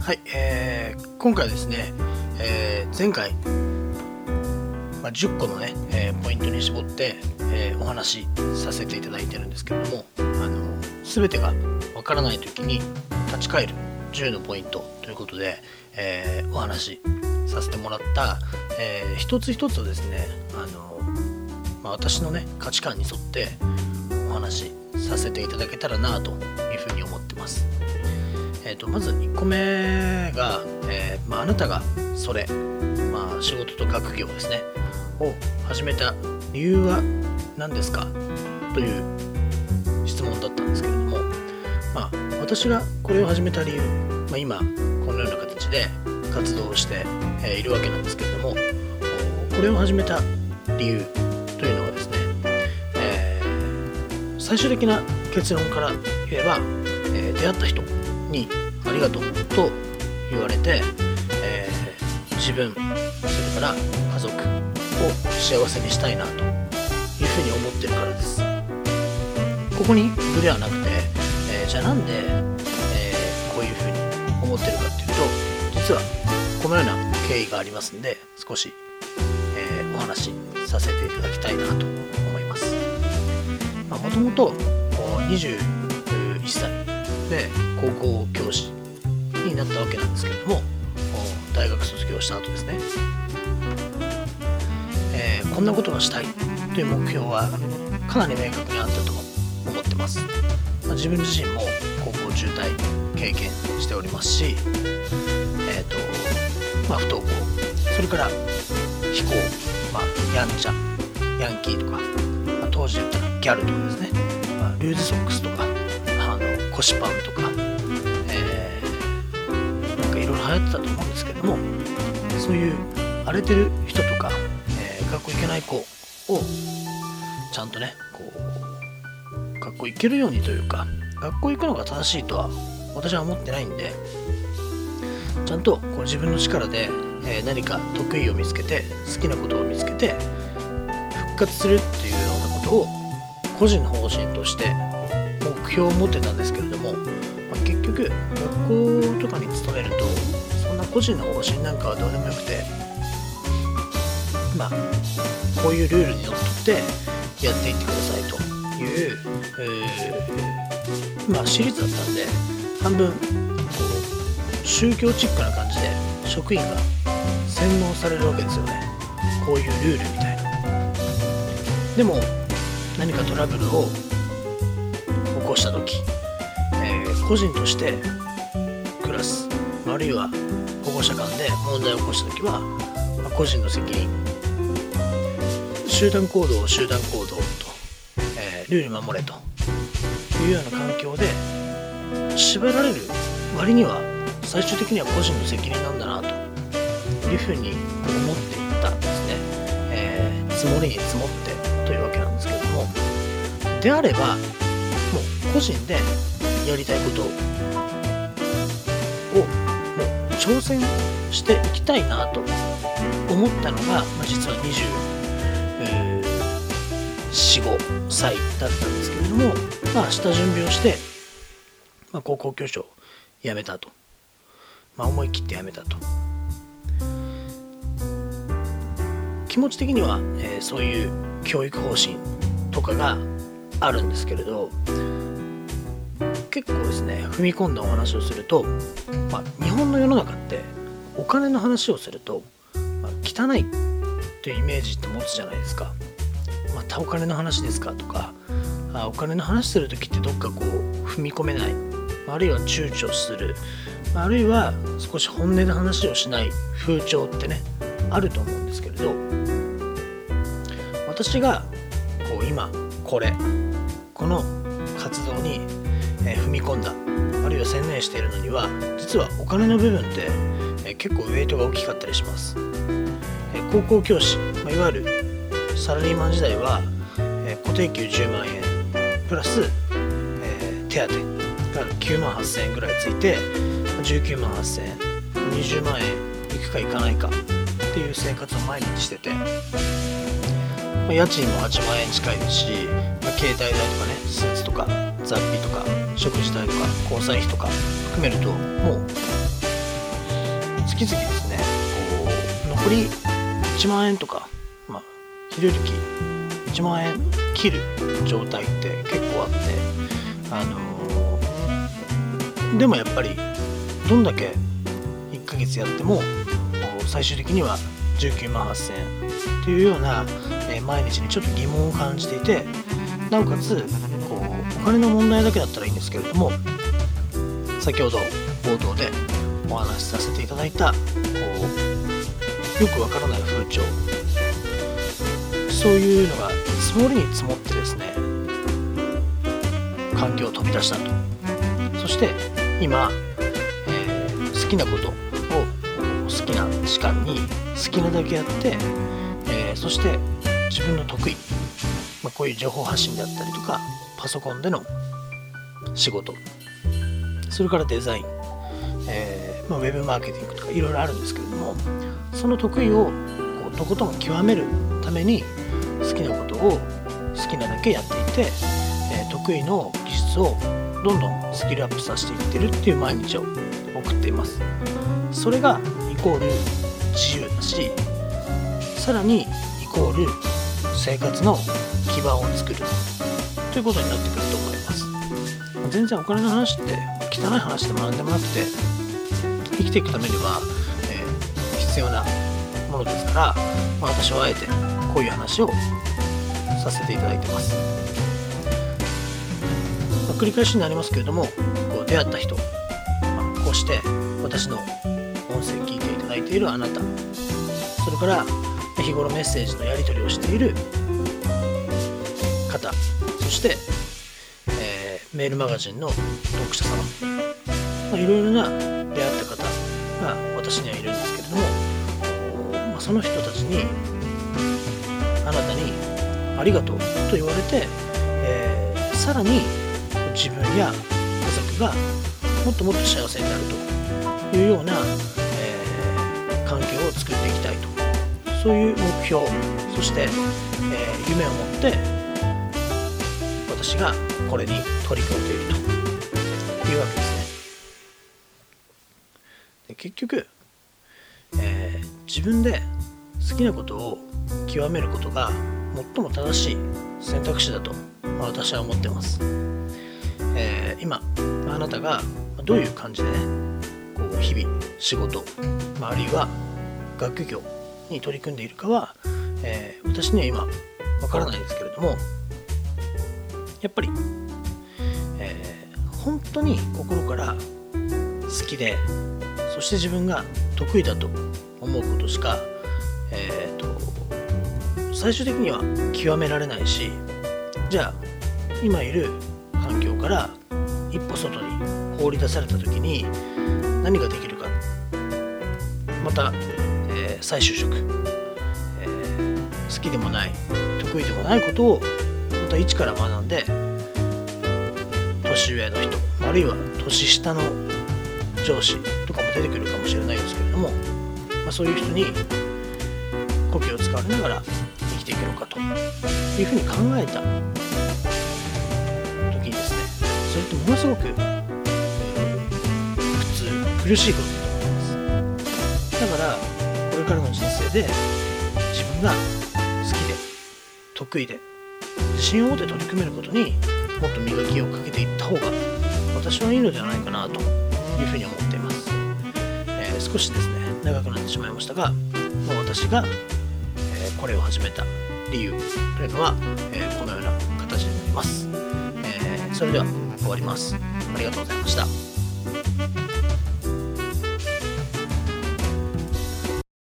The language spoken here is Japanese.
はい、今回ですね、前回、10個のね、ポイントに絞って、お話しさせていただいてるんですけれども、全てがわからないときに立ち返る10のポイントということで、お話しさせてもらった、一つ一つをですね、私のね価値観に沿ってお話しさせていただけたらなというふうに思ってます。まず1個目が、あなたがそれ、仕事と学業ですねを始めた理由は何ですかという質問だったんですけれども、私がこれを始めた理由、今このような形で活動をしているわけなんですけれども、これを始めた理由というのはですね、最終的な結論から言えば、出会った人にありがとうと言われて、自分それから家族を幸せにしたいなというふうに思ってるからです。ここに無ではなくて、じゃあなんで、こういうふうに思ってるかっていうと、実はこのような経緯がありますので、少し、お話しさせていただきたいなと思います。もともと21歳で高校教師になったわけなんですけれども、大学卒業した後ですね、こんなことがしたいという目標はかなり明確にあったと思ってます。自分自身も高校中退経験しておりますし、不登校、それから非行、やんちゃ、ヤンキーとか、当時言ったらギャルとかですね、ルーズソックスとか、腰パンとか、いろいろ流行ってたと思うんですけども、そういう荒れてる人とか、学校行けない子をちゃんとね学校行けるようにというか、学校行くのが正しいとは私は思ってないんで、ちゃんと自分の力で、何か得意を見つけて、好きなことを見つけて復活するっていうようなことを個人の方針として目標を持ってたんですけれども、結局学校とかに勤めるとそんな個人の方針なんかはどうでもよくて、こういうルールにのっとってやっていってくださいという、私立だったんで、半分宗教チックな感じで職員が洗脳されるわけですよね。こういうルールみたいな。でも何かトラブルを起こした時、個人としてクラス、あるいは保護者間で問題を起こした時は、個人の責任、集団行動を集団行動と、ルール守れというような環境で縛られる割には最終的には個人の責任なんだなというふうに思っていったんですね。積もりに積もってというわけなんですけれども、であればもう個人でやりたいことをもう挑戦していきたいなと思ったのが、実は24、5歳だったんですけれども、下準備をして、高校教師を辞めたと、思い切って辞めたと。気持ち的には、そういう教育方針とかがあるんですけれど、結構ですね踏み込んだお話をすると、日本の世の中ってお金の話をすると、汚いというイメージって持つじゃないですか。またお金の話ですかとか、お金の話するときってどっか踏み込めない、あるいは躊躇する、あるいは少し本音で話をしない風潮ってねあると思うんですけれど、私が今この活動に踏み込んだ、あるいは専念しているのには、実はお金の部分って結構ウェイトが大きかったりします。高校教師、いわゆるサラリーマン時代は固定給10万円プラス手当が9万8000円ぐらいついて、19万8000円、20万円いくかいかないかっていう生活を毎日してて、家賃も8万円近いですし、携帯代とかね、スーツとか雑費とか食事代とか交際費とか含めるともう月々ですね残り1万円とか、ひろゆき1万円切る状態って結構あって、でもやっぱりどんだけ1ヶ月やっても最終的には19万8000円というような、毎日にちょっと疑問を感じていて、なおかつお金の問題だけだったらいいんですけれども、先ほど冒頭でお話しさせていただいたよくわからない風潮、そういうのが積もりに積もってですね、環境を飛び出したと。そして今、好きなことを好きな時間に好きなだけやって、そして自分の得意、こういう情報発信であったりとか、パソコンでの仕事、それからデザイン、ウェブマーケティングとかいろいろあるんですけれども、その得意をとことん極めるために好きなことを好きなだけやっていて、得意の技術をどんどんスキルアップさせていってるっていう毎日を送っています。それがイコール自由だし、さらにイコール生活の基盤を作るということになってくると思います。全然お金の話って汚い話でもなんでもなくて、生きていくためには、必要なものですから、私はあえてこういう話をさせていただいてます。繰り返しになりますけれども、出会った人、こうして私の音声聞いていただいているあなた、それから日頃メッセージのやり取りをしている方、そして、メールマガジンの読者様、いろいろな出会った方が私にはいるんですけれども、その人たちにあなたにありがとうと言われて、さらに自分や家族がもっともっと幸せになるというような、環境を作っていきたいと、そういう目標、そして、夢を持って私がこれに取り組んでいるというわけですね。で、結局、自分で好きなことを極めることが最も正しい選択肢だと、私は思ってます。今あなたがどういう感じでね、日々仕事、あるいは学業に取り組んでいるかは、私には今わからないんですけれども、やっぱり、本当に心から好きで、そして自分が得意だと思うことしか、最終的には極められないし、じゃあ今いる環境から一歩外に放り出された時に何ができるか、また、再就職、好きでもない得意でもないことをまた一から学んで、年上の人、あるいは年下の上司とかも出てくるかもしれないですけれども、そういう人に呼吸を使われながら生きていくのかというふうに考えた時にですね、それってものすごく、苦しいことだと思います。だからこれからの人生で自分が好きで得意で自信を持って取り組めることにもっと磨きをかけていった方が私はいいのではないかなというふうに思っています。少しですね長くなってしまいましたが、私が、これを始めた理由というのは、このような形になります。それでは終わります。ありがとうございました。